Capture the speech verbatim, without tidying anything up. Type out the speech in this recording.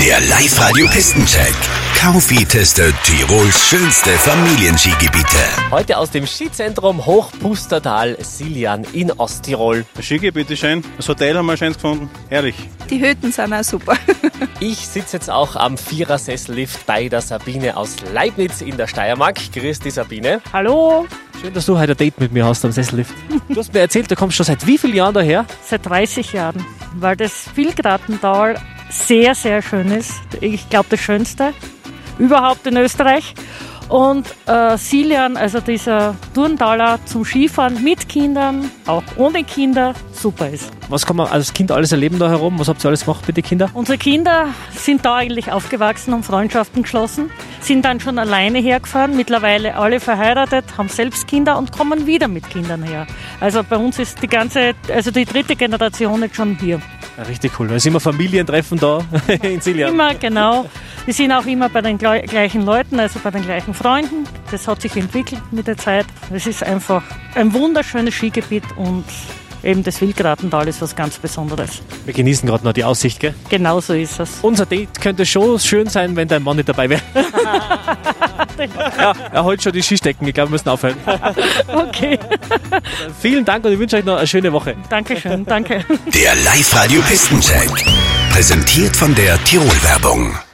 Der Live-Radio-Pistencheck. Kaufi testet Tirols schönste Familienskigebiete. Heute aus dem Skizentrum Hochpustertal Siljan in Osttirol. Das Skigebiet ist schön, das Hotel haben wir schön gefunden, herrlich. Die Hütten sind auch super. Ich sitze jetzt auch am Vierer-Sessellift bei der Sabine aus Leibniz in der Steiermark. Grüß dich, Sabine. Hallo, Schön, dass du heute ein Date mit mir hast am Sessellift. Du hast mir erzählt, du kommst schon seit wie vielen Jahren daher? seit dreißig Jahren, weil das Vilgratental sehr, sehr schön ist. Ich glaube, das Schönste überhaupt in Österreich. Und äh, Siljan, also dieser Turntaler zum Skifahren mit Kindern, auch ohne Kinder, super ist. Was kann man als Kind alles erleben da herum? Was habt ihr alles gemacht mit den Kindern? Unsere Kinder sind da eigentlich aufgewachsen und Freundschaften geschlossen, sind dann schon alleine hergefahren, mittlerweile alle verheiratet, haben selbst Kinder und kommen wieder mit Kindern her. Also bei uns ist die ganze, also die dritte Generation jetzt schon hier. Ja, richtig cool. Da sind immer Familientreffen da in Siljan. Immer, genau. Wir sind auch immer bei den gleichen Leuten, also bei den gleichen Freunden. Das hat sich entwickelt mit der Zeit. Es ist einfach ein wunderschönes Skigebiet und eben das Vilgratental ist was ganz Besonderes. Wir genießen gerade noch die Aussicht, gell? Genau so ist es. Unser Date könnte schon schön sein, wenn dein Mann nicht dabei wäre. Ja, er holt schon die Skistecken. Ich glaube, wir müssen aufhören. Okay. Vielen Dank und ich wünsche euch noch eine schöne Woche. Dankeschön, danke. Der Live-Radio-Pistencheck. Präsentiert von der Tirol-Werbung.